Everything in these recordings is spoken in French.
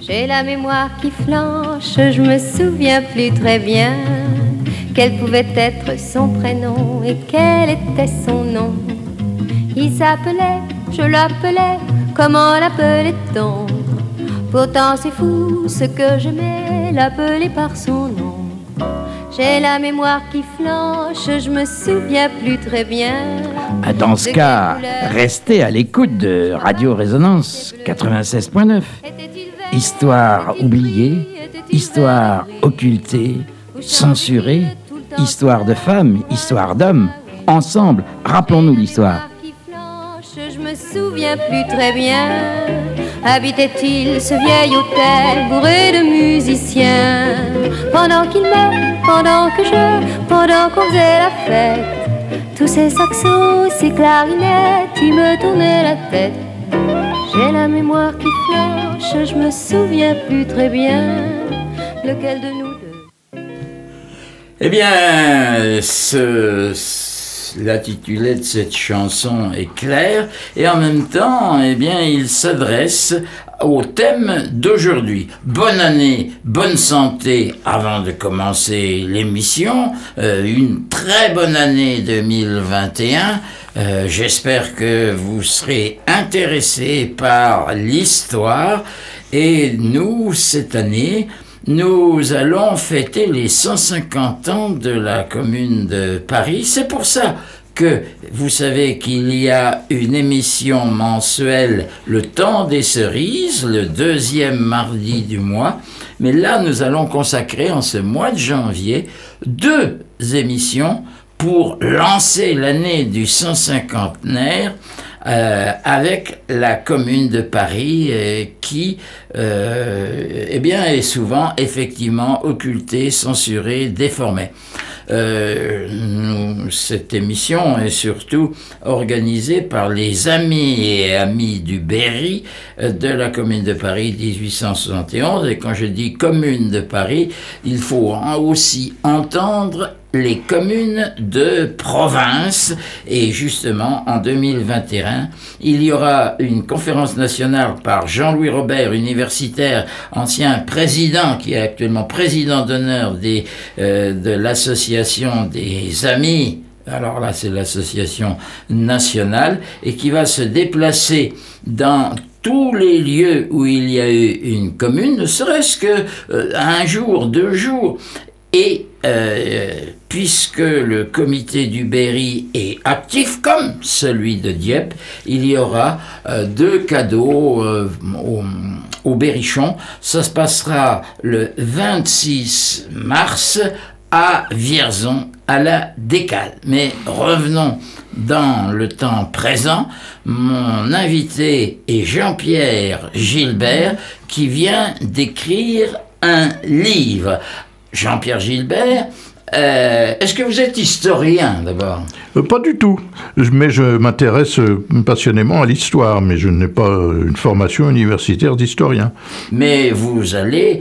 J'ai la mémoire qui flanche, je me souviens plus très bien quel pouvait être son prénom et quel était son nom. Il s'appelait, je l'appelais, comment l'appelait-on? Pourtant c'est fou ce que j'aimais l'appeler par son nom. J'ai la mémoire qui flanche, je me souviens plus très bien. Dans ce cas, restez à l'écoute de Radio Résonance 96.9. Histoire oubliée, histoire occultée, censurée, histoire de femmes, histoire d'hommes. Ensemble, rappelons-nous l'histoire. Je me souviens plus très bien. Habitait-il ce vieil hôtel bourré de musiciens? Pendant qu'il me, pendant que pendant qu'on faisait la fête, tous ces saxos, ces clarinettes, ils me tournaient la tête. J'ai la mémoire qui flanche, je me souviens plus très bien lequel de nous deux. Eh bien, l'intitulé de cette chanson est clair et en même temps, eh bien, il s'adresse au thème d'aujourd'hui. Bonne année, bonne santé avant de commencer l'émission. Une très bonne année 2021. J'espère que vous serez intéressés par l'histoire. Et nous, cette année, nous allons fêter les 150 ans de la Commune de Paris. C'est pour ça que vous savez qu'il y a une émission mensuelle, Le Temps des Cerises, le 2e mardi du mois. Mais là, nous allons consacrer en ce mois de janvier 2 émissions pour lancer l'année du 150aire avec la Commune de Paris qui eh bien, est souvent effectivement occultée, censurée, déformée. Cette émission est surtout organisée par les amis et amis du Berry de la Commune de Paris 1871. Et quand je dis Commune de Paris, il faut aussi entendre les communes de province. Et justement, en 2021, il y aura une conférence nationale par Jean-Louis Robert, universitaire, ancien président, qui est actuellement président d'honneur de l'association des amis. Alors là, c'est l'association nationale, et qui va se déplacer dans tous les lieux où il y a eu une commune, ne serait-ce que un jour, 2 jours. Et puisque le comité du Berry est actif comme celui de Dieppe, il y aura 2 cadeaux au Berrichon. Ça se passera le 26 mars à Vierzon, à la Décale. Mais revenons dans le temps présent. Mon invité est Jean-Pierre Gilbert, qui vient d'écrire un livre. Jean-Pierre Gilbert, est-ce que vous êtes historien d'abord ? Pas du tout, mais je m'intéresse passionnément à l'histoire, mais je n'ai pas une formation universitaire d'historien. Mais vous avez,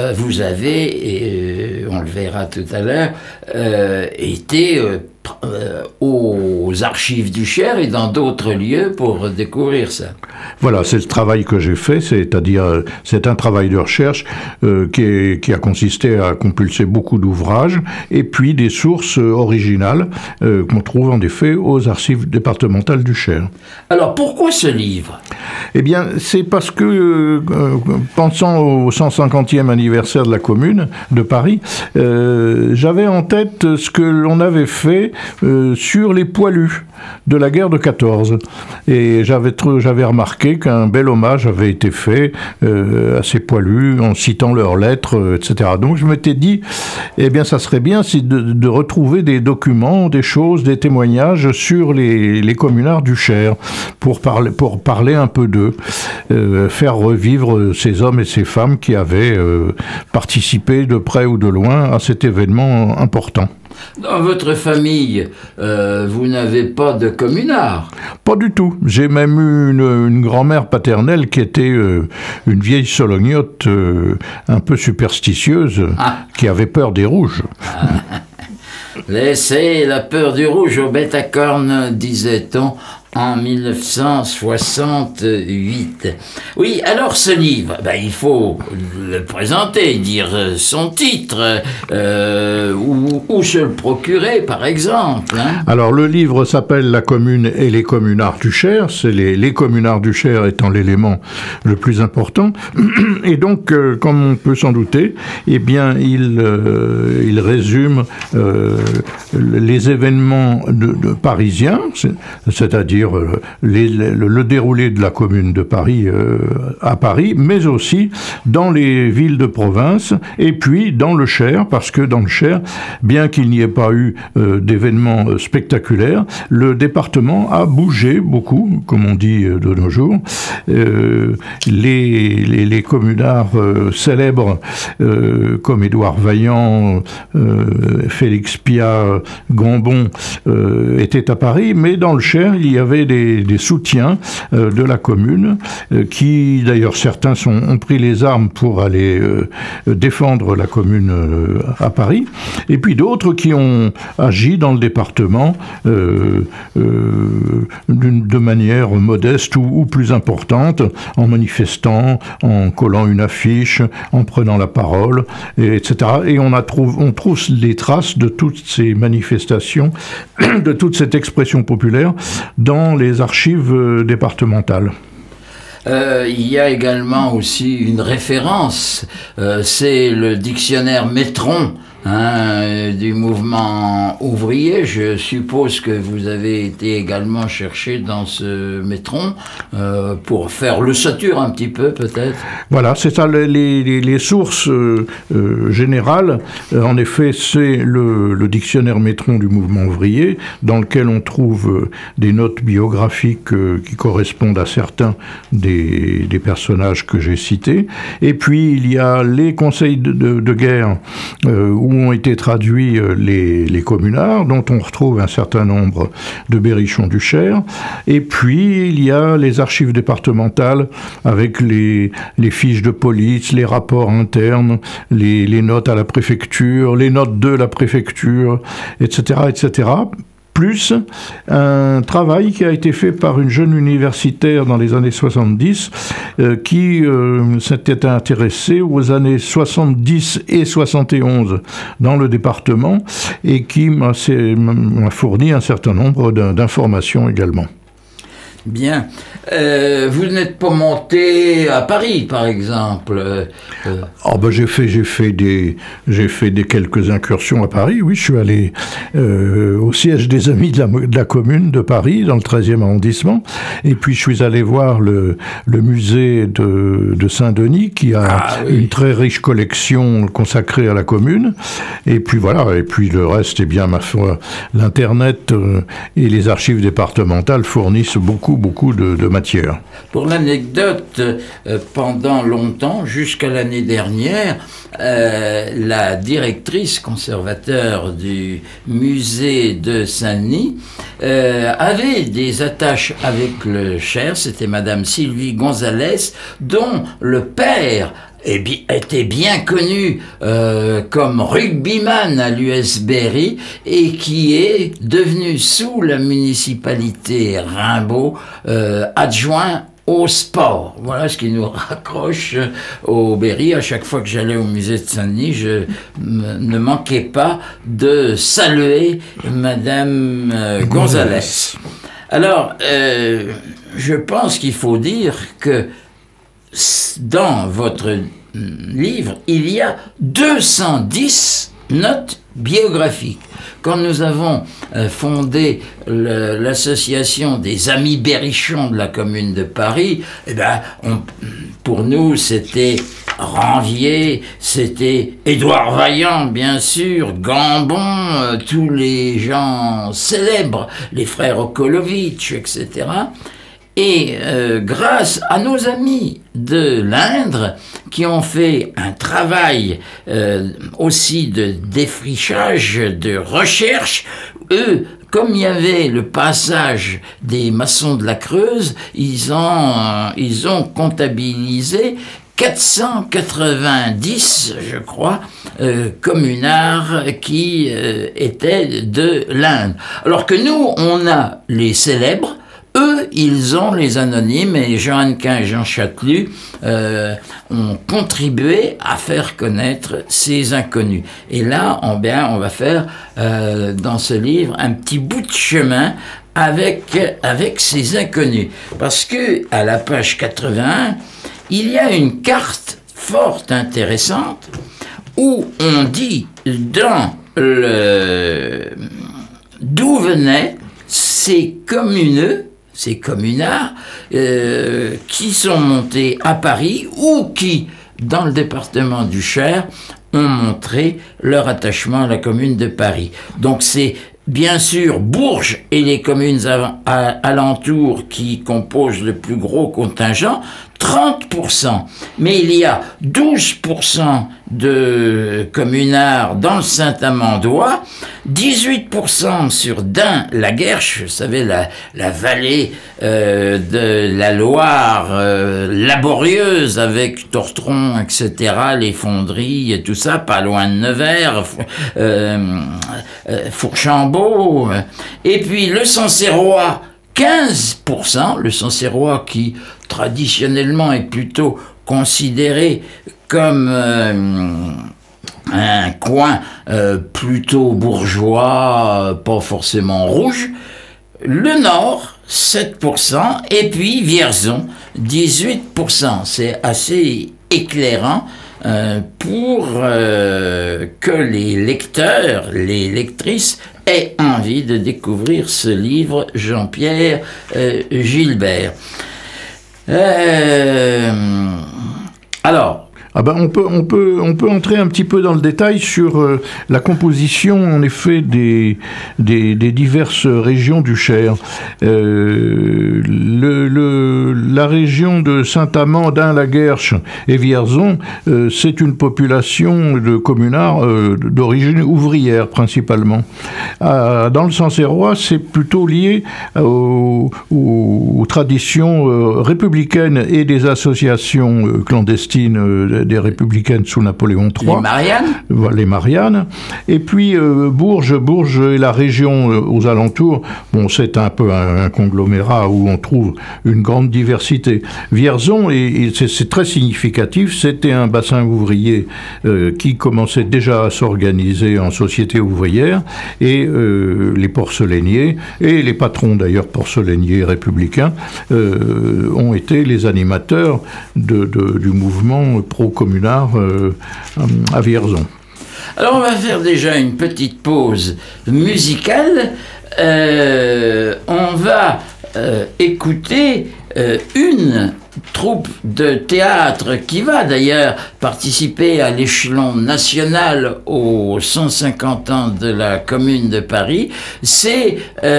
et on le verra tout à l'heure, été aux archives du Cher et dans d'autres lieux pour découvrir ça. Voilà, c'est le travail que j'ai fait, c'est-à-dire c'est un travail de recherche qui a consisté à compulser beaucoup d'ouvrages et puis des sources originales qu'on trouve en effet aux archives départementales du Cher. Alors pourquoi ce livre ? Eh bien, c'est parce que, pensant au 150e anniversaire de la Commune de Paris, j'avais en tête ce que l'on avait fait sur les poilus de la guerre de 14. Et j'avais remarqué qu'un bel hommage avait été fait à ces poilus en citant leurs lettres, etc. Donc je m'étais dit, eh bien, ça serait bien de retrouver des documents, des choses, des témoignages sur les communards du Cher pour parler un peu d'eux, faire revivre ces hommes et ces femmes qui avaient participé de près ou de loin à cet événement important. Dans votre famille, vous n'avez pas de communards ? Pas du tout. J'ai même eu une grand-mère paternelle qui était une vieille solognotte un peu superstitieuse, qui avait peur des rouges. Laissez la peur du rouge aux bêtes à cornes, disait-on en 1968. Oui, alors ce livre, il faut le présenter, dire son titre, où se le procurer, par exemple. Alors le livre s'appelle La commune et les communards du Cher, c'est les communards du Cher étant l'élément le plus important. Et donc, comme on peut s'en douter, eh bien, il résume les événements de parisiens, c'est-à-dire le déroulé de la commune de Paris à Paris, mais aussi dans les villes de province, et puis dans le Cher, parce que dans le Cher, bien qu'il n'y ait pas eu d'événements spectaculaires, le département a bougé beaucoup, comme on dit de nos jours. Les communards célèbres comme Édouard Vaillant, Félix Piat, Gambon étaient à Paris, mais dans le Cher, il y avait des soutiens de la commune qui, d'ailleurs, certains ont pris les armes pour aller défendre la commune à Paris, et puis d'autres qui ont agi dans le département de manière modeste ou plus importante, en manifestant, en collant une affiche, en prenant la parole, etc. Et on trouve les traces de toutes ces manifestations, de toute cette expression populaire dans les archives départementales. Il y a également aussi une référence, c'est le dictionnaire Métron, du mouvement ouvrier. Je suppose que vous avez été également cherché dans ce Métron pour faire l'ossature un petit peu, peut-être. Voilà, c'est ça, les sources générales. En effet, c'est le dictionnaire Métron du mouvement ouvrier, dans lequel on trouve des notes biographiques qui correspondent à certains des personnages que j'ai cités. Et puis, il y a les conseils de guerre où ont été traduits les communards, dont on retrouve un certain nombre de berrichons du Cher. Et puis, il y a les archives départementales avec les fiches de police, les rapports internes, les notes à la préfecture, les notes de la préfecture, etc., etc., plus un travail qui a été fait par une jeune universitaire dans les années 70 qui s'était intéressée aux années 70 et 71 dans le département et qui m'a fourni un certain nombre d'informations également. Bien. Vous n'êtes pas monté à Paris, par exemple J'ai fait quelques incursions à Paris. Oui, je suis allé au siège des Amis de la Commune de Paris, dans le 13e arrondissement. Et puis, je suis allé voir le musée de Saint-Denis, qui a une très riche collection consacrée à la Commune. Et puis, voilà. Et puis, le reste, ma foi, l'Internet et les archives départementales fournissent beaucoup de matière. Pour l'anecdote, pendant longtemps, jusqu'à l'année dernière, la directrice conservateur du musée de Saint-Denis avait des attaches avec le Cher, c'était Madame Sylvie Gonzalez, dont le père était bien connu comme rugbyman à l'US Berry et qui est devenu sous la municipalité Rimbaud adjoint au sport. Voilà ce qui nous raccroche au Berry. À chaque fois que j'allais au musée de Saint-Denis, je ne manquais pas de saluer Madame Gonzalez. Alors, je pense qu'il faut dire que dans votre livre, il y a 210 notes biographiques. Quand nous avons fondé l'association des Amis Berrichons de la Commune de Paris, pour nous, c'était Ranvier, c'était Édouard Vaillant, bien sûr, Gambon, tous les gens célèbres, les frères Okolovitch, etc., et grâce à nos amis de l'Indre qui ont fait un travail aussi de défrichage, de recherche, eux, comme il y avait le passage des maçons de la Creuse, ils ont comptabilisé 490, je crois, communards qui étaient de l'Inde. Alors que nous, on a les célèbres. Eux, ils ont, les anonymes, et Jean Hannequin et Jean Chatelus ont contribué à faire connaître ces inconnus. Et là, on va faire dans ce livre un petit bout de chemin avec ces inconnus. Parce que à la page 81, il y a une carte fort intéressante où on dit d'où venaient ces communards qui sont montés à Paris ou qui, dans le département du Cher, ont montré leur attachement à la commune de Paris. Donc c'est bien sûr Bourges et les communes alentours qui composent le plus gros contingent, 30%. Mais il y a 12% de communards dans le Saint-Amandois, 18% sur Dun-la-Guerche, vous savez, la vallée de la Loire, laborieuse avec Tortron, etc., les fonderies et tout ça, pas loin de Nevers, Fourchambault, et puis le Sancerrois, 15%, le Sancerrois qui traditionnellement est plutôt considéré comme un coin plutôt bourgeois, pas forcément rouge. Le Nord, 7%, et puis Vierzon, 18%. C'est assez éclairant pour que les lecteurs, les lectrices aient envie de découvrir ce livre Jean-Pierre Gilbert. Alors, on peut entrer un petit peu dans le détail sur la composition en effet des diverses régions du Cher. La région de Saint-Amand, Dun-la-Guerche et Vierzon, c'est une population de communards d'origine ouvrière principalement. Dans le Sancerrois, c'est plutôt lié aux traditions républicaines et des associations clandestines des républicaines sous Napoléon III. Les Mariannes. Et puis Bourges est la région aux alentours. Bon, c'est un peu un conglomérat où on trouve une grande diversité. Vierzon, et c'est très significatif, c'était un bassin ouvrier qui commençait déjà à s'organiser en société ouvrière, et les porcelainiers, et les patrons d'ailleurs porcelainiers républicains, ont été les animateurs du mouvement pro-communard à Vierzon. Alors on va faire déjà une petite pause musicale. On va écouter une troupe de théâtre qui va d'ailleurs participer à l'échelon national aux 150 ans de la Commune de Paris. C'est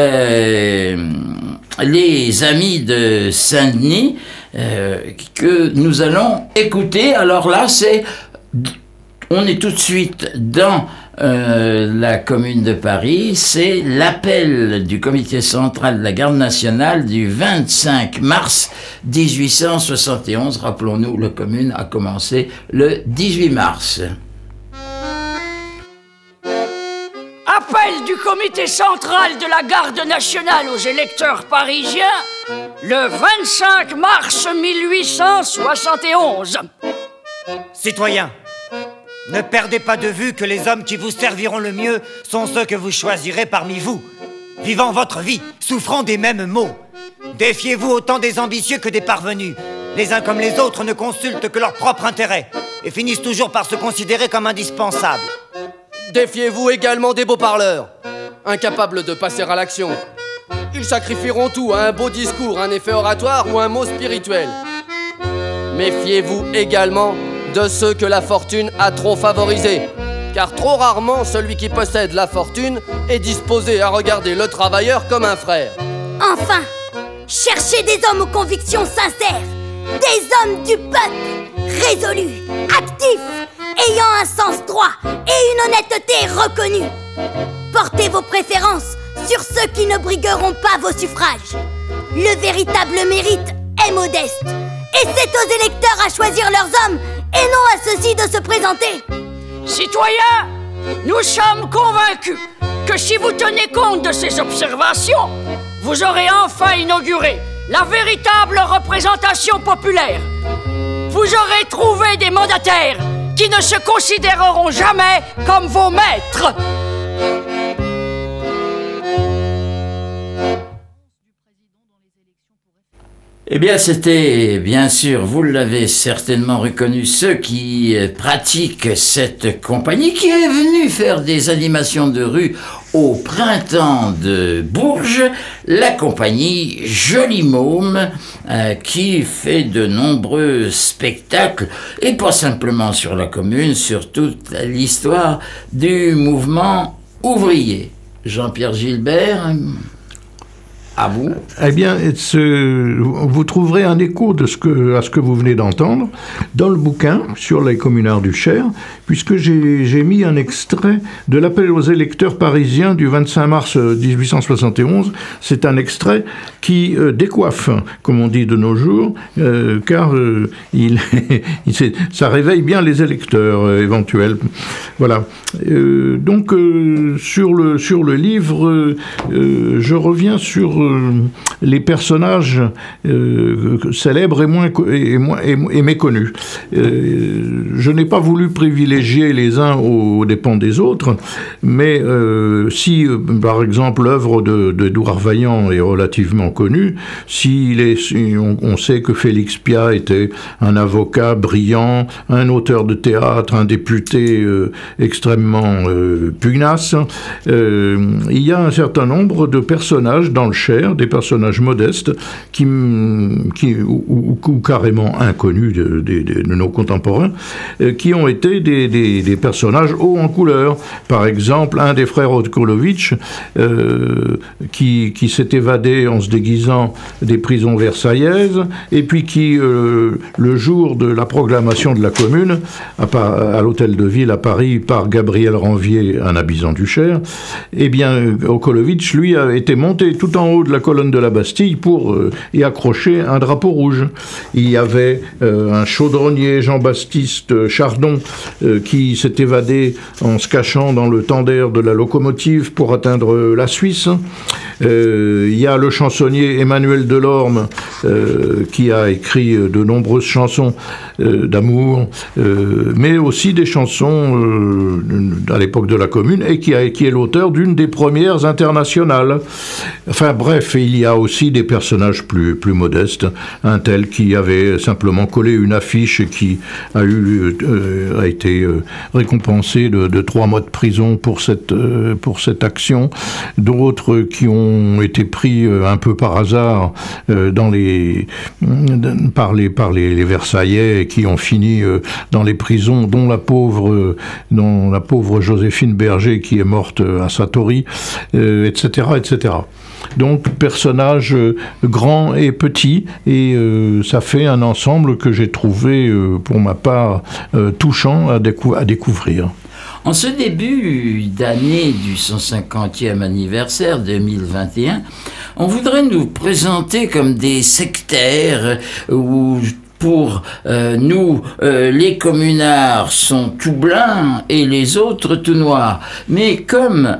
les Amis de Saint-Denis que nous allons écouter. Alors là, on est tout de suite dans la Commune de Paris. C'est l'appel du comité central de la Garde nationale du 25 mars 1871. Rappelons-nous, la Commune a commencé le 18 mars. Appel du comité central de la Garde nationale aux électeurs parisiens le 25 mars 1871. Citoyens, ne perdez pas de vue que les hommes qui vous serviront le mieux sont ceux que vous choisirez parmi vous, vivant votre vie, souffrant des mêmes maux. Défiez-vous autant des ambitieux que des parvenus. Les uns comme les autres ne consultent que leur propre intérêt et finissent toujours par se considérer comme indispensables. Défiez-vous également des beaux parleurs, incapables de passer à l'action. Ils sacrifieront tout à un beau discours, un effet oratoire ou un mot spirituel. Méfiez-vous également de ceux que la fortune a trop favorisés, car trop rarement celui qui possède la fortune est disposé à regarder le travailleur comme un frère. Enfin, cherchez des hommes aux convictions sincères, des hommes du peuple, résolus, actifs, ayant un sens droit et une honnêteté reconnue. Portez vos préférences sur ceux qui ne brigueront pas vos suffrages. Le véritable mérite est modeste, et c'est aux électeurs à choisir leurs hommes et non à ceux-ci de se présenter. Citoyens, nous sommes convaincus que si vous tenez compte de ces observations, vous aurez enfin inauguré la véritable représentation populaire. Vous aurez trouvé des mandataires qui ne se considéreront jamais comme vos maîtres. Eh bien, c'était, bien sûr, vous l'avez certainement reconnu, ceux qui pratiquent cette compagnie qui est venue faire des animations de rue au printemps de Bourges, la compagnie Joli Môme, qui fait de nombreux spectacles, et pas simplement sur la commune, sur toute l'histoire du mouvement ouvrier. Jean-Pierre Gilbert, à vous. Eh bien, vous trouverez un écho à ce que vous venez d'entendre dans le bouquin sur les communards du Cher, puisque j'ai mis un extrait de l'appel aux électeurs parisiens du 25 mars 1871. C'est un extrait qui décoiffe, comme on dit de nos jours, car ça réveille bien les électeurs éventuels. Voilà. Donc, sur le livre, je reviens sur les personnages célèbres et méconnus. Je n'ai pas voulu privilégier les uns aux dépens des autres, mais si, par exemple, l'œuvre d'Édouard Vaillant est relativement connue, on sait que Félix Piat était un avocat brillant, un auteur de théâtre, un député extrêmement pugnace, il y a un certain nombre de personnages dans le Cher, des personnages modestes ou carrément inconnus de nos contemporains, qui ont été des personnages hauts en couleur. Par exemple, un des frères Otkolovitch qui s'est évadé en se déguisant des prisons versaillaises, et puis qui, le jour de la proclamation de la Commune, à l'hôtel de ville à Paris, par Gabriel Ranvier, un habitant du Cher, eh bien, Otkolovitch, lui, a été monté tout en haut de la colonne de la Bastille pour y accrocher un drapeau rouge. Il y avait un chaudronnier, Jean-Baptiste Chardon, qui s'est évadé en se cachant dans le tender de la locomotive pour atteindre la Suisse. Il y a le chansonnier Emmanuel Delorme, qui a écrit de nombreuses chansons d'amour, mais aussi des chansons à l'époque de la Commune, et qui est l'auteur d'une des premières internationales. Enfin bref, il y a aussi des personnages plus modestes. Un tel qui avait simplement collé une affiche et qui a été récompensé de 3 mois de prison pour cette action. D'autres qui ont été pris un peu par hasard par les Versaillais, et qui ont fini dans les prisons, dont la pauvre Joséphine Berger, qui est morte à Satori, etc., etc. Donc, personnages grands et petits, et ça fait un ensemble que j'ai trouvé, pour ma part, touchant à découvrir. En ce début d'année du 150e anniversaire 2021, on voudrait nous présenter comme des sectaires ou pour nous, les communards sont tout blancs et les autres tout noirs. Mais comme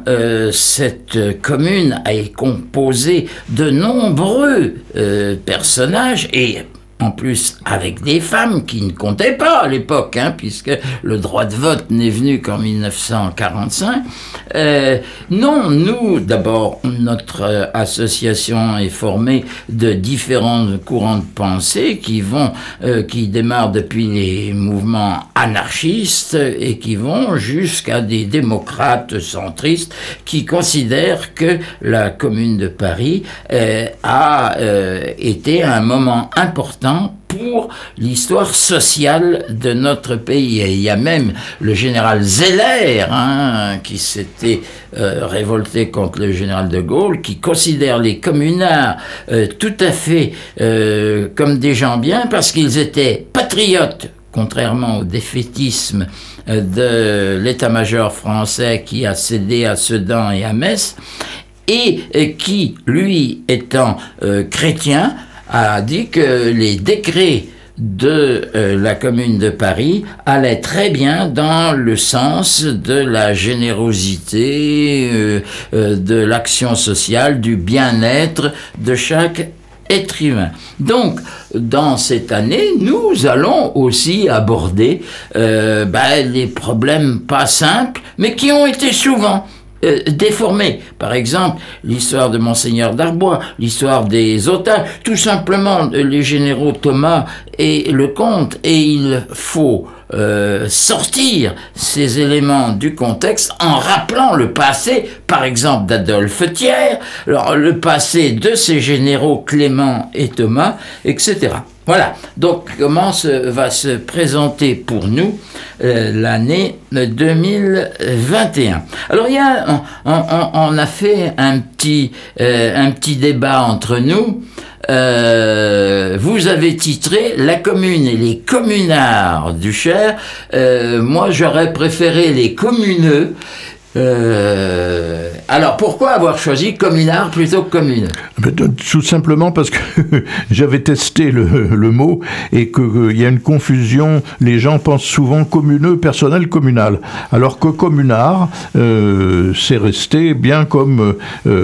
cette commune est composée de nombreux personnages, et en plus avec des femmes qui ne comptaient pas à l'époque, puisque le droit de vote n'est venu qu'en 1945. Non, nous, d'abord, notre association est formée de différents courants de pensée qui démarrent depuis les mouvements anarchistes et qui vont jusqu'à des démocrates centristes qui considèrent que la Commune de Paris a été un moment important pour l'histoire sociale de notre pays. Et il y a même le général Zeller, qui s'était révolté contre le général de Gaulle, qui considère les communards tout à fait comme des gens bien, parce qu'ils étaient patriotes, contrairement au défaitisme de l'état-major français qui a cédé à Sedan et à Metz, et qui, lui, étant chrétien, a dit que les décrets de la Commune de Paris allaient très bien dans le sens de la générosité, de l'action sociale, du bien-être de chaque être humain. Donc, dans cette année, nous allons aussi aborder les problèmes pas simples, mais qui ont été souvent déformés. Par exemple, l'histoire de Monseigneur Darbois, l'histoire des otages, tout simplement les généraux Thomas et Lecomte, et il faut sortir ces éléments du contexte en rappelant le passé, par exemple d'Adolphe Thiers, le passé de ces généraux Clément et Thomas, etc. Voilà, donc comment va se présenter pour nous l'année 2021. Alors on a fait un petit débat entre nous. Vous avez titré La commune et les communards du Cher. Moi, j'aurais préféré les communeux. Alors, pourquoi avoir choisi communard plutôt que commune? Tout simplement parce que j'avais testé le mot et qu'il y a une confusion. Les gens pensent souvent communeux, personnel, communal. Alors que communard, c'est resté bien comme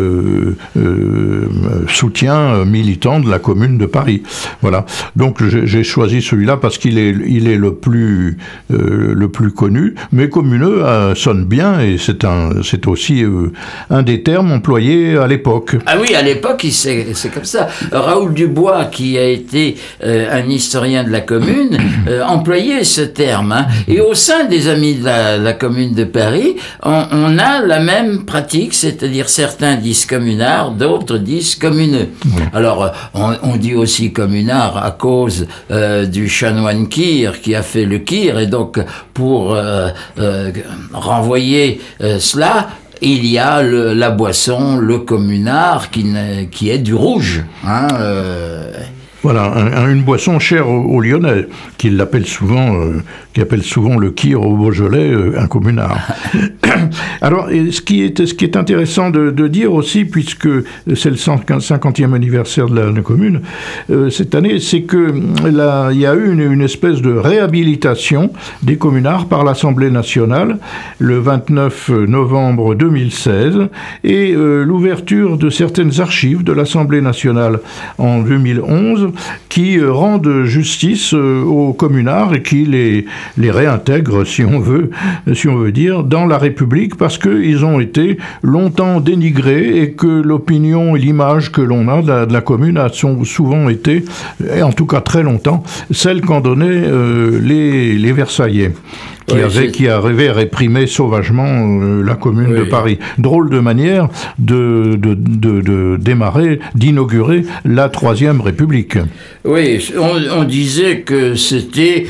soutien militant de la Commune de Paris. Voilà. Donc j'ai choisi celui-là parce qu'il est le plus connu. Mais communeux sonne bien et c'est aussi un des termes employés à l'époque. Ah oui, à l'époque, c'est comme ça. Raoul Dubois, qui a été un historien de la Commune, employait ce terme. Hein. Et au sein des Amis de la Commune de Paris, on a la même pratique, c'est-à-dire certains disent communards, d'autres disent communeux. Oui. Alors, on dit aussi communard à cause du chanoine Kir qui a fait le Kir, et donc pour renvoyer cela, il y a la boisson, le communard, qui est du rouge. Hein, Voilà, une boisson chère aux Lyonnais, qui appelle souvent le Kir au Beaujolais un communard. Alors, ce qui est intéressant de dire aussi, puisque c'est le 50e anniversaire de la Commune cette année, c'est que il y a eu une espèce de réhabilitation des communards par l'Assemblée nationale le 29 novembre 2016 et l'ouverture de certaines archives de l'Assemblée nationale en 2011 qui rendent justice aux communards et qui les réintègrent, si on veut dire, dans la République, parce qu'ils ont été longtemps dénigrés et que l'opinion et l'image que l'on a de la Commune a souvent été, et en tout cas très longtemps, celle qu'en donnaient les Versaillais. Qui arrivait à réprimer sauvagement la Commune de Paris. Drôle de manière de démarrer, d'inaugurer la Troisième République. Oui, on disait que c'était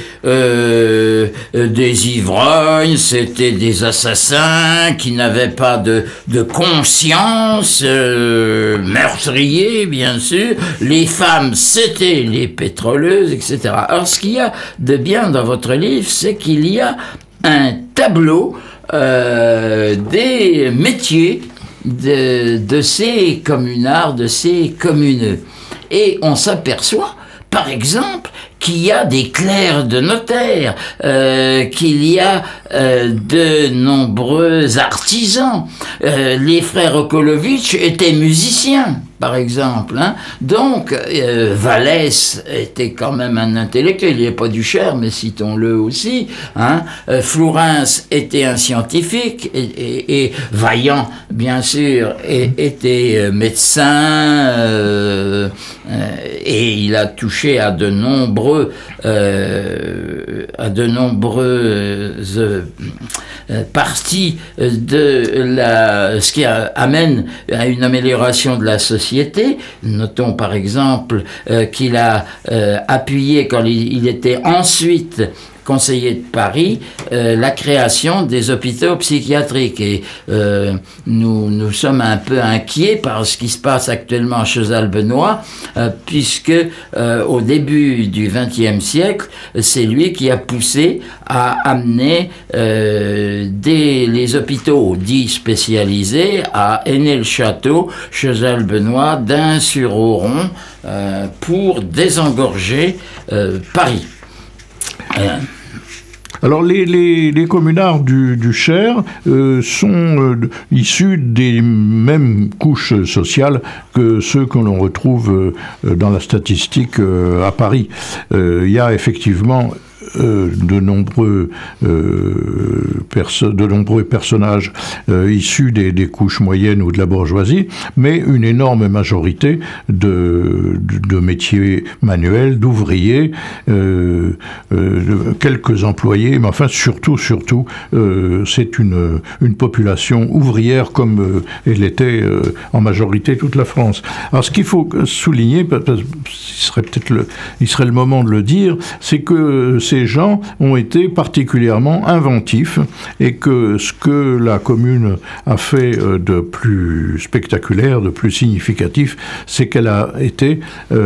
des ivrognes, c'était des assassins qui n'avaient pas de conscience, meurtriers, bien sûr. Les femmes, c'était les pétroleuses, etc. Alors, ce qu'il y a de bien dans votre livre, c'est qu'il y a un tableau des métiers de ces communards, de ces communeux. Et on s'aperçoit, par exemple, qu'il y a des clercs de notaire, qu'il y a de nombreux artisans. Les frères Okolovitch étaient musiciens, par exemple. Hein. Donc, Vallès était quand même un intellectuel. Il n'est pas du Cher, mais citons-le aussi. Hein. Flourens était un scientifique et Vaillant, bien sûr, était médecin et il a touché à de nombreuses parties de ce qui amène à une amélioration de la société. Notons par exemple qu'il a appuyé, quand il était ensuite conseiller de Paris, la création des hôpitaux psychiatriques. Et nous sommes un peu inquiets par ce qui se passe actuellement à Cheuzal-Benoît, puisque au début du XXe siècle, c'est lui qui a poussé à amener les hôpitaux dits spécialisés à Aîné-le-Château, Cheuzal-Benoît, Dain-sur-Auron, pour désengorger Paris. Alors les communards du Cher sont issus des mêmes couches sociales que ceux que l'on retrouve dans la statistique à Paris. Il y a effectivement de nombreux personnages issus des couches moyennes ou de la bourgeoisie, mais une énorme majorité de métiers manuels, d'ouvriers, quelques employés, mais enfin surtout, c'est une population ouvrière comme elle était en majorité toute la France. Alors ce qu'il faut souligner, il serait le moment de le dire, c'est que ces gens ont été particulièrement inventifs et que ce que la commune a fait de plus spectaculaire, de plus significatif, c'est qu'elle a été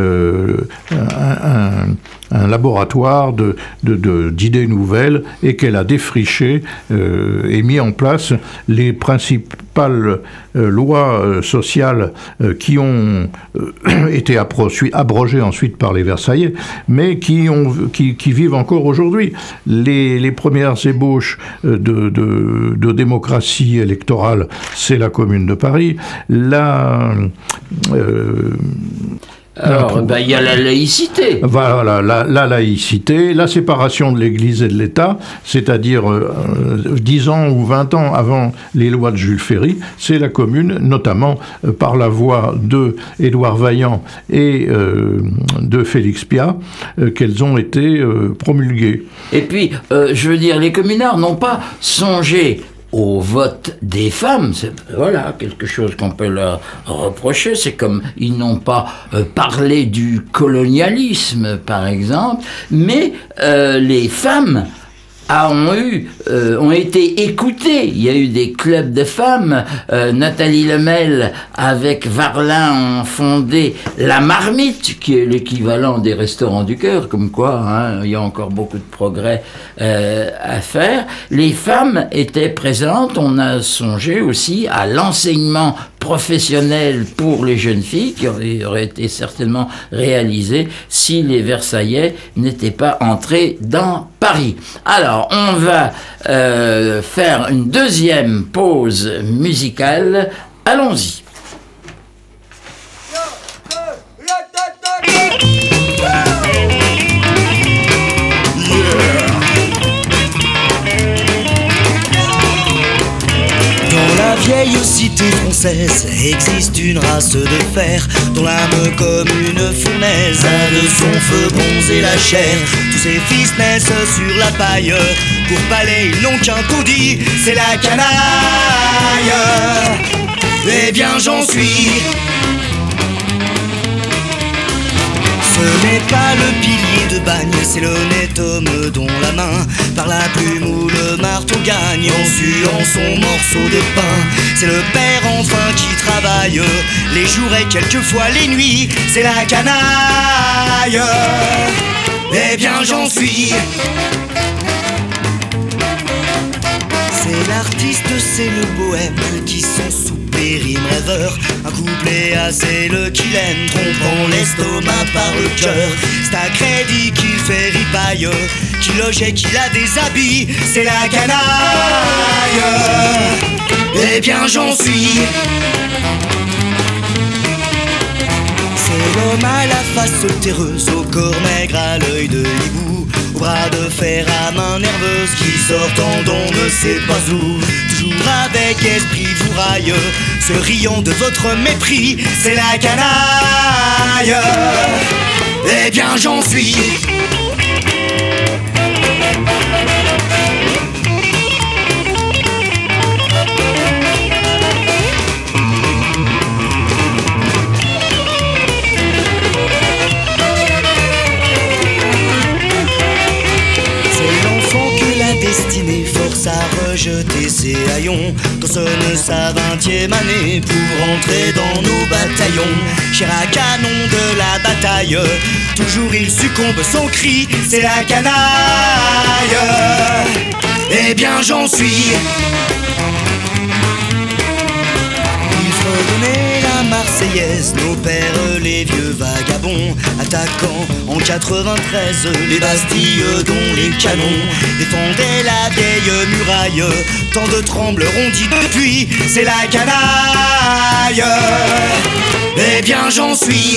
un laboratoire d'idées nouvelles et qu'elle a défriché et mis en place les principales lois sociales qui ont été abrogées ensuite par les Versaillais, mais qui vivent encore aujourd'hui. Les premières ébauches de démocratie électorale, c'est la Commune de Paris. Alors, il y a la laïcité. Voilà, la laïcité, la séparation de l'Église et de l'État, c'est-à-dire 10 ans ou 20 ans avant les lois de Jules Ferry, c'est la Commune, notamment par la voix de Édouard Vaillant et de Félix Piat, qu'elles ont été promulguées. Et puis, je veux dire, les communards n'ont pas songé au vote des femmes. C'est, voilà, quelque chose qu'on peut leur reprocher. C'est comme ils n'ont pas parlé du colonialisme, par exemple, mais les femmes ont été écoutées. Il y a eu des clubs de femmes. Nathalie Lemel avec Varlin ont fondé La Marmite, qui est l'équivalent des Restaurants du Cœur, comme quoi il y a encore beaucoup de progrès à faire. Les femmes étaient présentes. On a songé aussi à l'enseignement professionnel pour les jeunes filles, qui aurait été certainement réalisé si les Versaillais n'étaient pas entrés dans Paris. Alors, on va faire une deuxième pause musicale. Allons-y. Vieille cité française existe une race de fer dont l'âme comme une fournaise a de son feu bronzé la chair. Tous ses fils naissent sur la paille, pour palais ils n'ont qu'un taudis, c'est la canaille. Eh bien j'en suis. Ce n'est pas le pilier de bagne, c'est l'honnête homme dont la main par la plume ou le marteau gagne en suant son morceau de pain. C'est le père enfin qui travaille les jours et quelquefois les nuits, c'est la canaille. Eh bien j'en suis. C'est l'artiste, c'est le bohème qui sont sous rime rêveur, un couplet assez le qu'il aime, trompant l'estomac par le cœur. C'est à crédit qu'il fait ripaille, qu'il loge et qu'il a des habits, c'est la canaille. Eh bien j'en suis. C'est l'homme à la face terreuse, au corps maigre, à l'œil de hibou, au bras de fer à main nerveuse, qui sortant d'on ne sait pas où, toujours avec esprit vous raille, se riant de votre mépris, c'est la canaille. Eh bien j'en suis. Force à rejeter ses haillons quand sonne sa 20e année pour rentrer dans nos bataillons. Cher à canon de la bataille, toujours il succombe son cri, c'est la canaille. Eh bien j'en suis. Il faut donner la Marseillaise Marseillaise, nos pères les vieux vagabonds, attaquant en 93 les Bastilles dont les canons défendaient la vieille muraille. Tant de trembleront dit depuis, c'est la canaille. Eh bien j'en suis.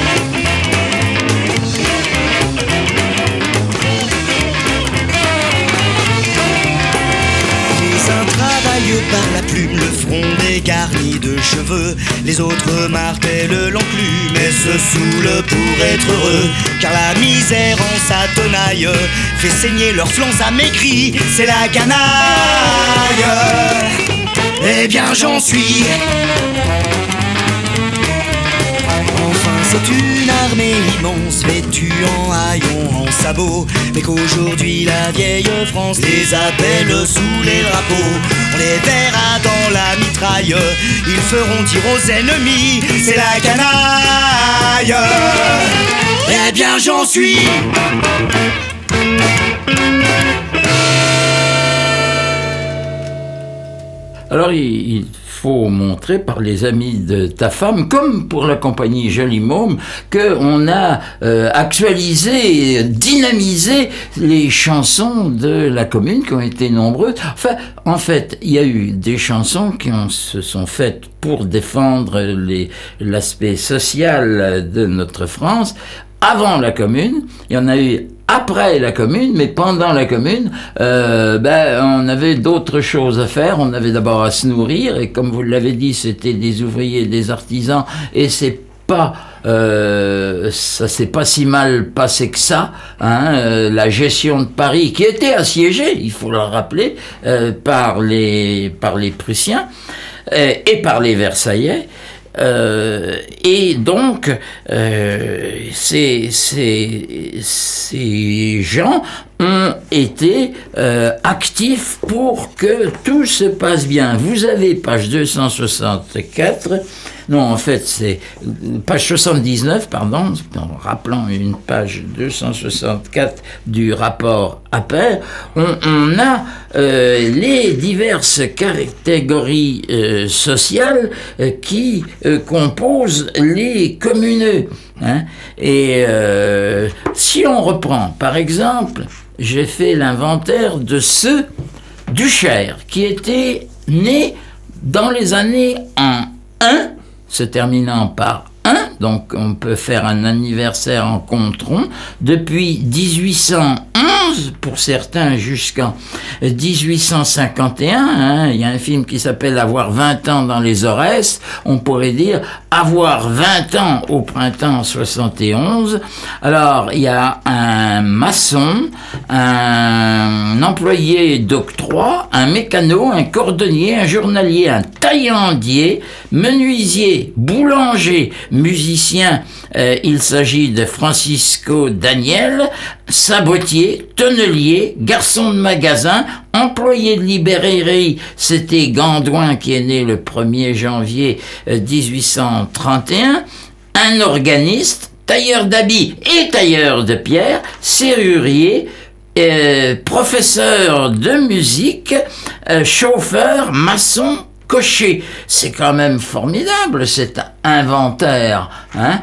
Par la plume, le front dégarni de cheveux. Les autres martèlent l'enclume et se saoulent pour être heureux. Car la misère en sa tenaille fait saigner leurs flancs amaigris. C'est la canaille. Eh bien j'en suis. Enfin c'est une armée immense vêtue en haillons, en sabots, mais qu'aujourd'hui la vieille France les appelle sous les drapeaux. On les verra dans la mitraille, ils feront dire aux ennemis, c'est la canaille. Eh bien j'en suis. Alors il faut montrer par les amis de ta femme, comme pour la compagnie Joli Môme, qu'on a actualisé, dynamisé les chansons de la commune qui ont été nombreuses. Enfin, en fait, il y a eu des chansons qui se sont faites pour défendre l'aspect social de notre France. Avant la commune, il y en a eu après la commune, mais pendant la commune, on avait d'autres choses à faire. On avait d'abord à se nourrir, et comme vous l'avez dit, c'était des ouvriers, des artisans, et c'est pas ça s'est pas si mal passé que ça, hein, la gestion de Paris qui était assiégée, il faut le rappeler, par les Prussiens et par les Versaillais. Et donc ces gens ont été actifs pour que tout se passe bien. Vous avez page 264, non en fait c'est page 79, pardon, en rappelant une page 264 du rapport Appert, on a les diverses catégories sociales qui composent les communeux. Hein. Et si on reprend, par exemple, j'ai fait l'inventaire de ceux du Cher qui étaient nés dans les années en 1, se terminant par 1, donc on peut faire un anniversaire en compte rond, depuis 1811 pour certains jusqu'en 1851, hein, il y a un film qui s'appelle Avoir 20 ans dans les Aurès, on pourrait dire avoir 20 ans au printemps 71. Alors il y a un maçon, un employé d'octroi, un mécano, un cordonnier, un journalier, un taillandier, menuisier, boulanger, musicien, il s'agit de Francisco Daniel, sabotier, tonnelier, garçon de magasin, employé de librairie, c'était Gandouin qui est né le 1er janvier 1831, un organiste, tailleur d'habits et tailleur de pierre, serrurier, professeur de musique, chauffeur, maçon, cocher. C'est quand même formidable cet inventaire, hein,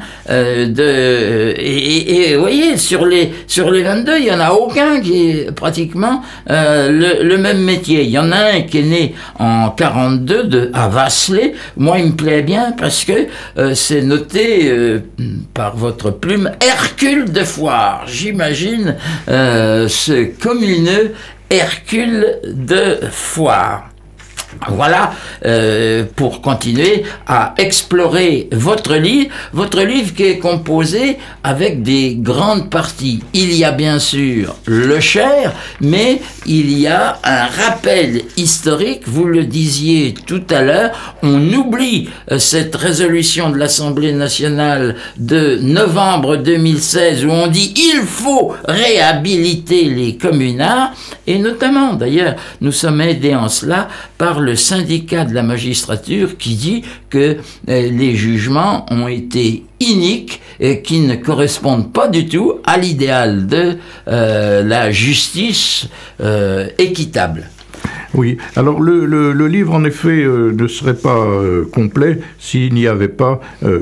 et vous voyez, sur les 22, il y en a aucun qui est pratiquement le même métier. Il y en a un qui est né en 42 à Vasselay. Moi, il me plaît bien parce que c'est noté par votre plume Hercule de Foire. J'imagine ce communeux Hercule de Foire. Voilà, pour continuer à explorer votre livre qui est composé avec des grandes parties. Il y a bien sûr le Cher, mais il y a un rappel historique, vous le disiez tout à l'heure, on oublie cette résolution de l'Assemblée nationale de novembre 2016 où on dit il faut réhabiliter les communards, et notamment d'ailleurs nous sommes aidés en cela par le syndicat de la magistrature qui dit que les jugements ont été iniques et qui ne correspondent pas du tout à l'idéal de la justice équitable. Oui, alors le livre, en effet, ne serait pas complet s'il n'y avait pas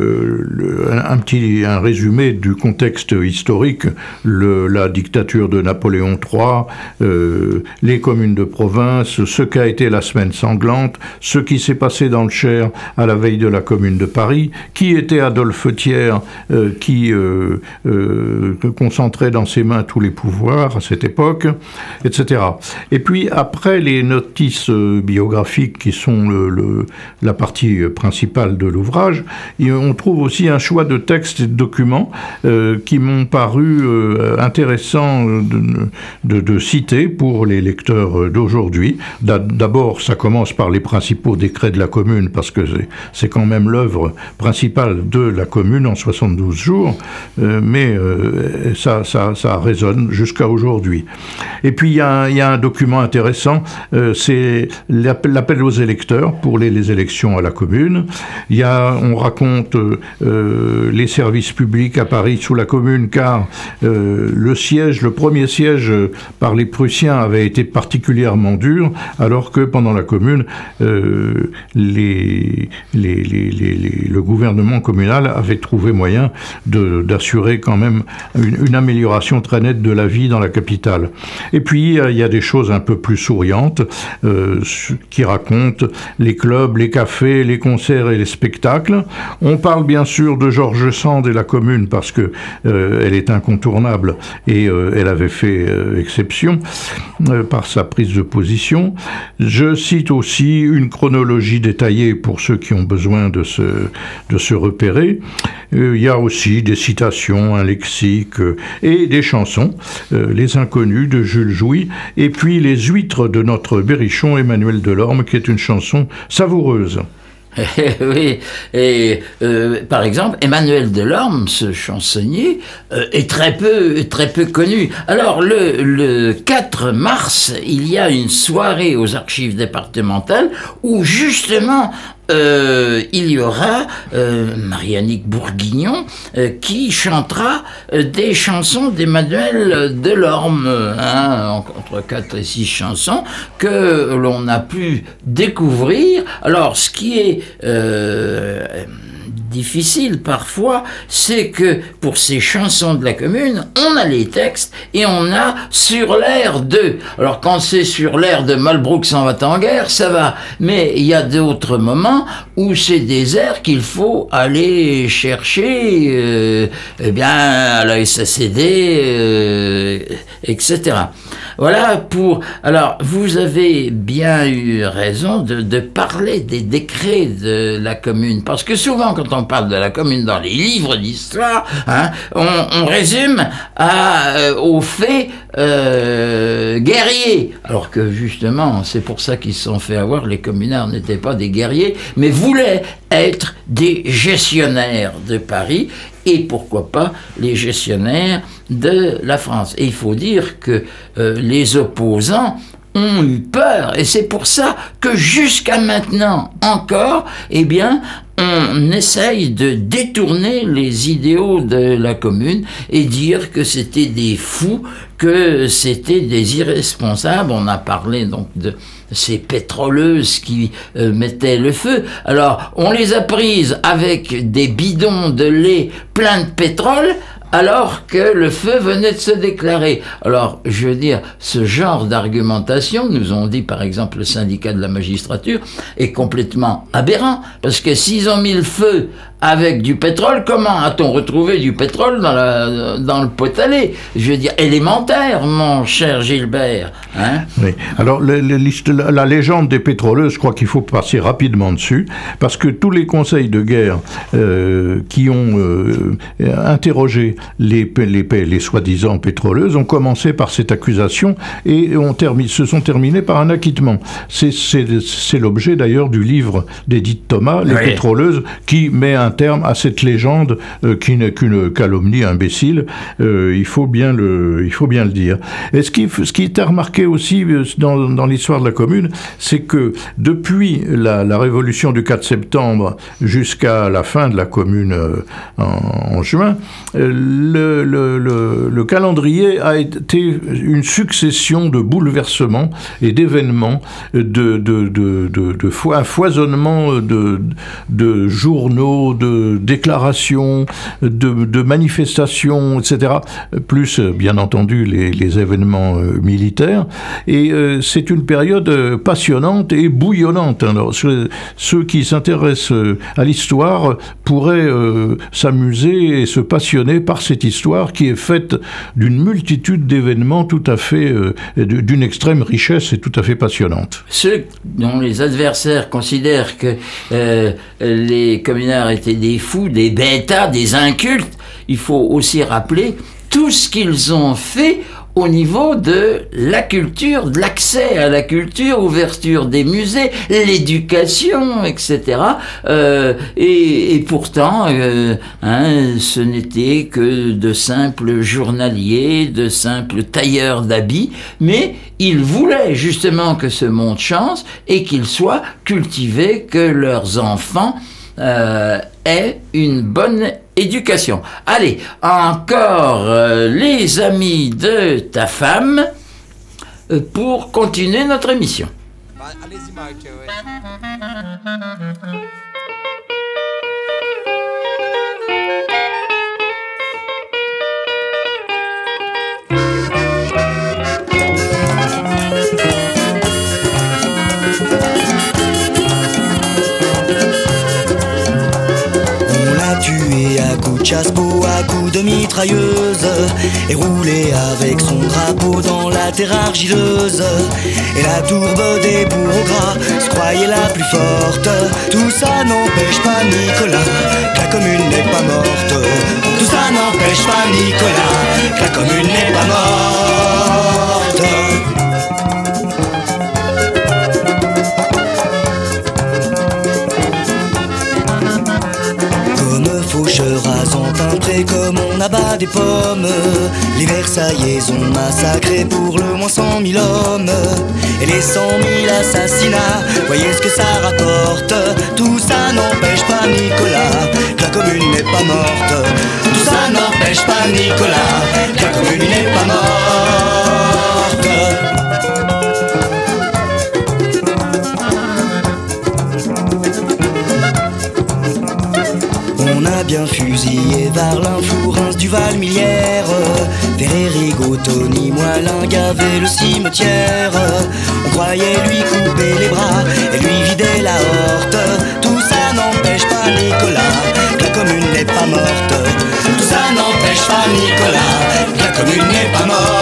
un résumé du contexte historique, la dictature de Napoléon III, les communes de province, ce qu'a été la semaine sanglante, ce qui s'est passé dans le Cher à la veille de la Commune de Paris, qui était Adolphe Thiers, qui concentrait dans ses mains tous les pouvoirs à cette époque, etc. Et puis, après les notices biographiques qui sont la partie principale de l'ouvrage, on trouve aussi un choix de textes et de documents qui m'ont paru intéressants de citer pour les lecteurs d'aujourd'hui. D'abord, ça commence par les principaux décrets de la Commune, parce que c'est quand même l'œuvre principale de la Commune en 72 jours, mais ça résonne jusqu'à aujourd'hui. Et puis, il y a un document intéressant, c'est l'appel aux électeurs pour les élections à la Commune. On raconte les services publics à Paris sous la Commune, car le premier siège par les Prussiens avait été particulièrement dur, alors que pendant la Commune, le gouvernement communal avait trouvé moyen d'assurer quand même une amélioration très nette de la vie dans la capitale. Et puis, il y a des choses un peu plus souriantes qui racontent les clubs, les cafés, les concerts et les spectacles. On parle bien sûr de George Sand et la Commune, parce que elle est incontournable et elle avait fait exception par sa prise de position. Je cite aussi une chronologie détaillée pour ceux qui ont besoin de se repérer. Il y a aussi des citations, un lexique et des chansons, Les Inconnus de Jules Jouy, et puis Les Huîtres de notre Berrichon Emmanuel Delorme, qui est une chanson savoureuse. Oui, et par exemple, Emmanuel Delorme, ce chansonnier, est très peu connu. Alors, le 4 mars, il y a une soirée aux archives départementales où, justement, il y aura Marie-Annick Bourguignon qui chantera des chansons d'Emmanuel Delorme, entre 4 et 6 chansons que l'on a pu découvrir. Alors, ce qui est difficile parfois, c'est que pour ces chansons de la Commune, on a les textes et on a Sur l'air de. Alors quand c'est sur l'air de Malbrook s'en va en guerre, ça va. Mais il y a d'autres moments où c'est des airs qu'il faut aller chercher, à la SACD, etc. Voilà pour... Alors, vous avez bien eu raison de parler des décrets de la Commune, parce que souvent, quand on parle de la Commune dans les livres d'histoire, on résume aux faits guerriers, alors que justement, c'est pour ça qu'ils se sont fait avoir. Les communards n'étaient pas des guerriers, mais voulaient être des gestionnaires de Paris, et pourquoi pas les gestionnaires de la France. Et il faut dire que les opposants ont eu peur, et c'est pour ça que jusqu'à maintenant encore, on essaye de détourner les idéaux de la Commune et dire que c'était des fous, que c'était des irresponsables. On a parlé donc de ces pétroleuses qui mettaient le feu. Alors, on les a prises avec des bidons de lait pleins de pétrole, alors que le feu venait de se déclarer. Alors, je veux dire, ce genre d'argumentation, nous ont dit par exemple le syndicat de la magistrature, est complètement aberrant, parce que s'ils ont mis le feu avec du pétrole, comment a-t-on retrouvé du pétrole dans le pot-à-lait? Je veux dire, élémentaire, mon cher Gilbert. Oui. Alors, la légende des pétroleuses, je crois qu'il faut passer rapidement dessus, parce que tous les conseils de guerre qui ont interrogé les soi-disant pétroleuses ont commencé par cette accusation et se sont terminés par un acquittement. C'est l'objet d'ailleurs du livre d'Édith Thomas, Les pétroleuses, qui met un un terme à cette légende qui n'est qu'une calomnie imbécile. Il faut bien le dire. Et ce qui est à remarquer aussi dans l'histoire de la commune, c'est que depuis la révolution du 4 septembre jusqu'à la fin de la commune en juin, le calendrier a été une succession de bouleversements et d'événements, un foisonnement de journaux, de déclarations, de manifestations, etc. Plus, bien entendu, les événements militaires. Et c'est une période passionnante et bouillonnante. Alors, ceux qui s'intéressent à l'histoire pourraient s'amuser et se passionner par cette histoire qui est faite d'une multitude d'événements tout à fait, d'une extrême richesse et tout à fait passionnante. Ceux dont les adversaires considèrent que les communards étaient des fous, des bêtas, des incultes, il faut aussi rappeler tout ce qu'ils ont fait au niveau de la culture, de l'accès à la culture, ouverture des musées, l'éducation, etc. Et pourtant, ce n'était que de simples journaliers, de simples tailleurs d'habits, mais ils voulaient justement que ce monde change et qu'il soit cultivé, que leurs enfants aient une bonne éducation. Allez, encore les amis de ta femme pour continuer notre émission. Allez-y, Mike. Chasse-peau à coups de mitrailleuse et roulé avec son drapeau dans la terre argileuse. Et la tourbe des bourreaux gras se croyait la plus forte. Tout ça n'empêche pas Nicolas que la commune n'est pas morte. Tout ça n'empêche pas Nicolas que la commune n'est pas morte. Faucheur rasant un pré comme on abat des pommes. Les Versaillais ont massacré pour le moins 100 000 hommes. Et les 100 000 assassinats, voyez ce que ça rapporte. Tout ça n'empêche pas Nicolas que la commune n'est pas morte. Tout ça n'empêche pas Nicolas que la commune n'est pas morte. On a bien fusillé Varlin, Flourens, Duval-Millière, Ferré-Rigaud, Tony, Moilin, Gavet, le cimetière. On croyait lui couper les bras et lui vider la horte. Tout ça n'empêche pas Nicolas que la commune n'est pas morte. Tout ça n'empêche pas Nicolas que la commune n'est pas morte.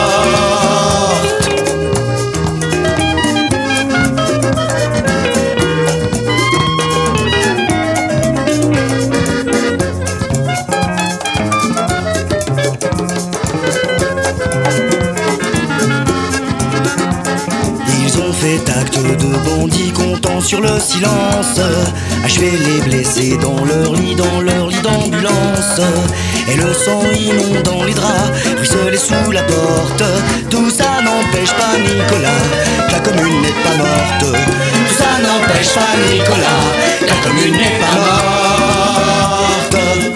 Acte de bandits comptant sur le silence, achever les blessés dans leur lit d'ambulance. Et le sang inondant les draps, ruisselait sous la porte. Tout ça n'empêche pas Nicolas que la commune n'est pas morte. Tout ça n'empêche pas Nicolas que la commune n'est pas morte.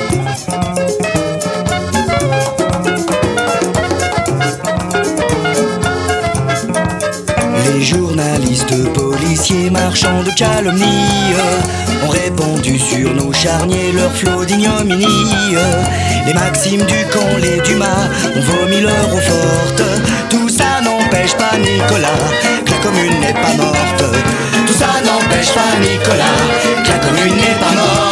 Les journalistes, policiers, marchands de calomnie ont répandu sur nos charniers leur flot d'ignominie. Les Maximes du camp, les Dumas ont vomi leur eau forte. Tout ça n'empêche pas Nicolas que la commune n'est pas morte. Tout ça n'empêche pas Nicolas que la commune n'est pas morte.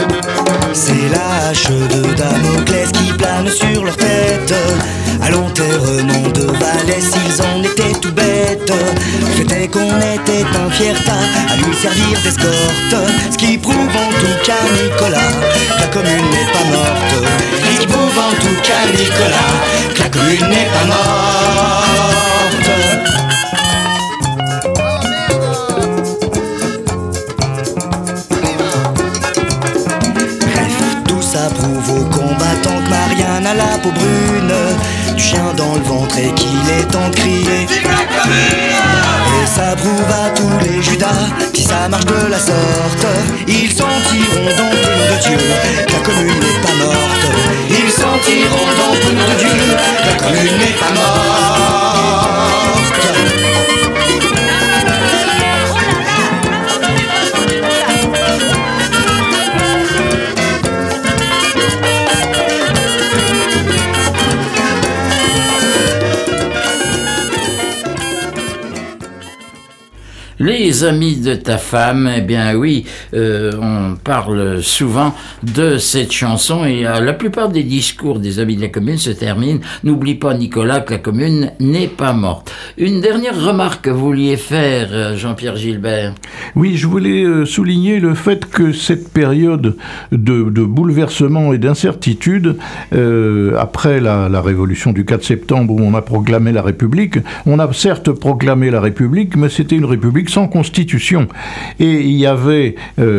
De Damoclès qui plane sur leur tête. À long terme renom de valets, s'ils en étaient tout bêtes. Le fait est qu'on était un fier tas à lui servir d'escorte. Ce qui prouve en tout cas, Nicolas, que la commune n'est pas morte. Ce qui prouve en tout cas, Nicolas, que la commune n'est pas morte. Ça prouve aux combattants que Marianne a la peau brune, du chien dans le ventre et qu'il est temps de crier vive la commune. Et ça prouve à tous les Judas, si ça marche de la sorte, ils sentiront dans le nom de Dieu que la commune n'est pas morte. Ils sentiront dans le nom de Dieu que la commune n'est pas morte. Les amis de ta femme, eh bien oui, on parle souvent de cette chanson et la plupart des discours des amis de la commune se terminent « N'oublie pas Nicolas que la commune n'est pas morte ». Une dernière remarque que vous vouliez faire, Jean-Pierre Gilbert. Oui, je voulais souligner le fait que cette période de bouleversement et d'incertitude, après la révolution du 4 septembre où on a proclamé la République, on a certes proclamé la République, mais c'était une République sans constitution. Et il y avait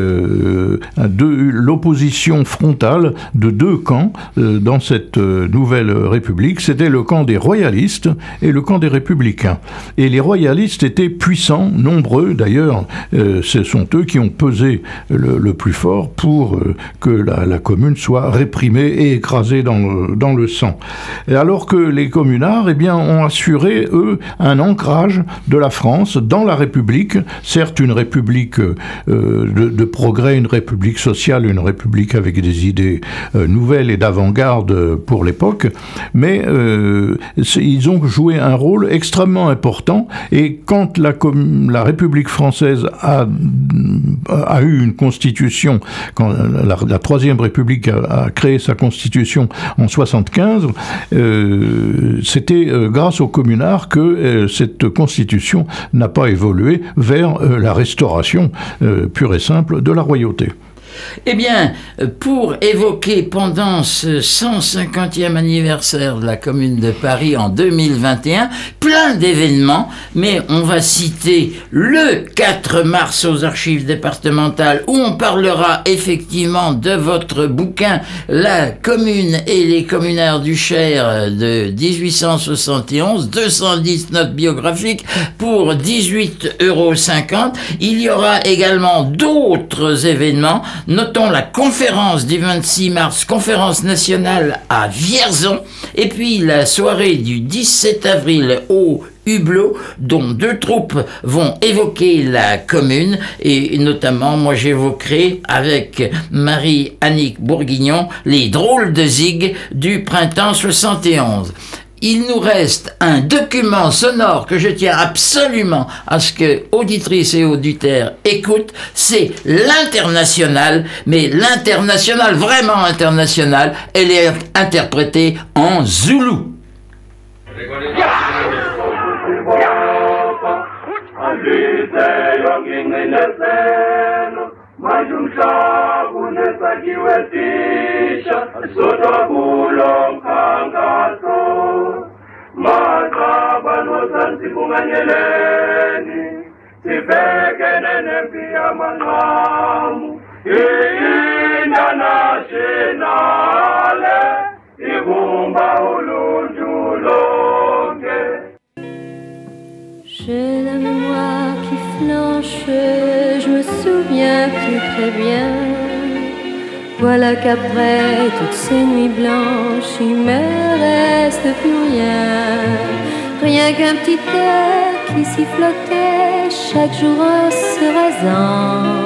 l'opposition frontale de deux camps dans cette nouvelle République. C'était le camp des royalistes et le camp des républicains. Et les royalistes étaient puissants, nombreux d'ailleurs. Ce sont eux qui ont pesé le plus fort pour que la commune soit réprimée et écrasée dans le sang. Et alors que les communards, eh bien, ont assuré, eux, un ancrage de la France dans la République, certes une république de progrès, une république sociale, une république avec des idées nouvelles et d'avant-garde pour l'époque, mais ils ont joué un rôle extrêmement important. Et quand la République française a eu une constitution, quand la Troisième République a créé sa constitution en 75, c'était grâce aux communards que cette constitution n'a pas évolué vers la restauration pure et simple de la royauté. Eh bien, pour évoquer pendant ce 150e anniversaire de la Commune de Paris en 2021, plein d'événements, mais on va citer le 4 mars aux archives départementales où on parlera effectivement de votre bouquin « La Commune et les communards du Cher » de 1871, 210 notes biographiques pour 18,50 €. Il y aura également d'autres événements. Notons la conférence du 26 mars, conférence nationale à Vierzon, et puis la soirée du 17 avril au Hublot, dont 2 troupes vont évoquer la commune, et notamment, moi j'évoquerai avec Marie-Annick Bourguignon les drôles de zig du printemps 71. Il nous reste un document sonore que je tiens absolument à ce que auditrices et auditeurs écoutent, c'est l'Internationale, mais l'Internationale, vraiment internationale, elle est interprétée en zoulou. J'ai la mémoire qui flanche, je me souviens plus très bien. Voilà qu'après toutes ces nuits blanches, il me reste plus rien. Rien qu'un petit air qui sifflotait chaque jour en se rasant.